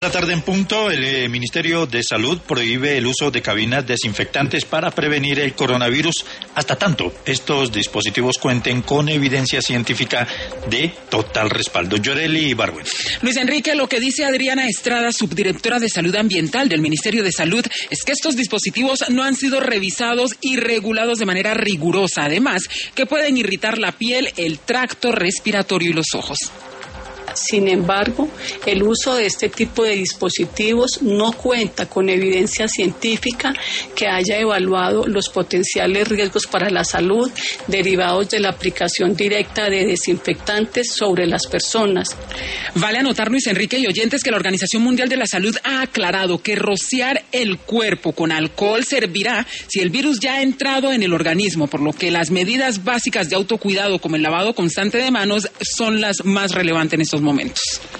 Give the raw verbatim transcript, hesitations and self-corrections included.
Esta tarde en punto, el eh, Ministerio de Salud prohíbe el uso de cabinas desinfectantes para prevenir el coronavirus hasta tanto estos dispositivos cuenten con evidencia científica de total respaldo. Yoreli Ibargüen. Luis Enrique, lo que dice Adriana Estrada, subdirectora de Salud Ambiental del Ministerio de Salud, es que estos dispositivos no han sido revisados y regulados de manera rigurosa, además que pueden irritar la piel, el tracto respiratorio y los ojos. Sin embargo, el uso de este tipo de dispositivos no cuenta con evidencia científica que haya evaluado los potenciales riesgos para la salud derivados de la aplicación directa de desinfectantes sobre las personas. Vale anotar, Luis Enrique y oyentes, que la Organización Mundial de la Salud ha aclarado que rociar el cuerpo con alcohol servirá si el virus ya ha entrado en el organismo, por lo que las medidas básicas de autocuidado como el lavado constante de manos son las más relevantes en estos momentos.